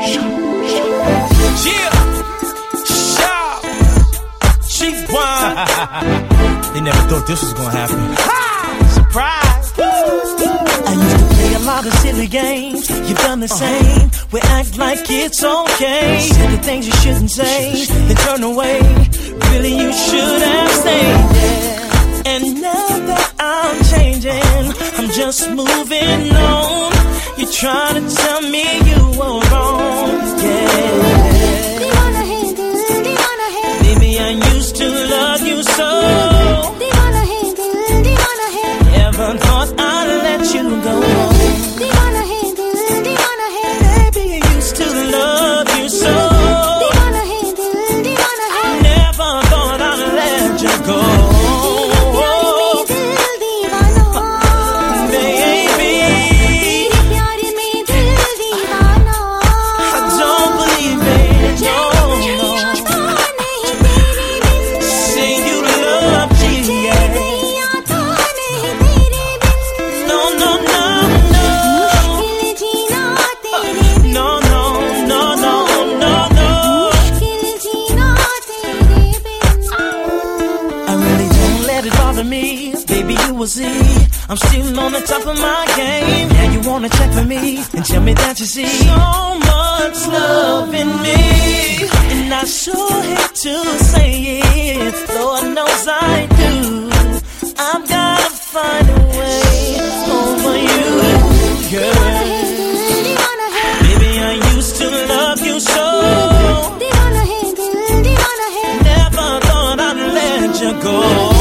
Cheap wine. They never thought this was gonna happen. Surprise! I used to play a lot of silly games. You've done the same. We act like it's okay. Say the things you shouldn't say, then turn away. Really, you should have stayed there. And now that I'm changing, I'm just moving on. You're trying to tell me you were wrong. Yeah. Baby, I used to love you so. Never thought I'd let you go. Baby, I used to love you so. Never thought I'd let you go. See, I'm still on the top of my game. Now you wanna check for me and tell me that you see so much love in me. And I sure hate to say it, Lord knows I do. I've gotta find a way over you, girl. Baby, I used to love you so. Never thought I'd let you go.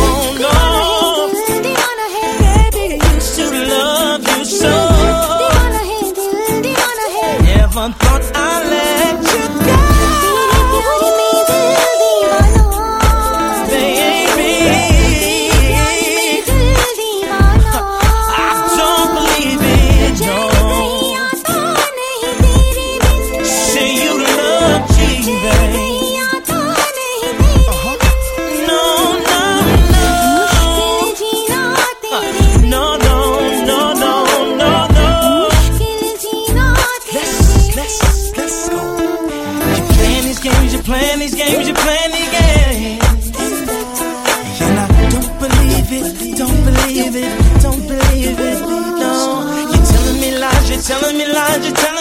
Never thought I'd let you go. Baby, I don't believe it, no. Say you love me, baby. No, no, no. No, no, no, no, no, no. Let's go. You're playing these games, you're playing these games, you're playing these games. And I don't believe it, don't believe it, don't believe it, no. You're telling me lies, you're telling me lies, you're telling me lies.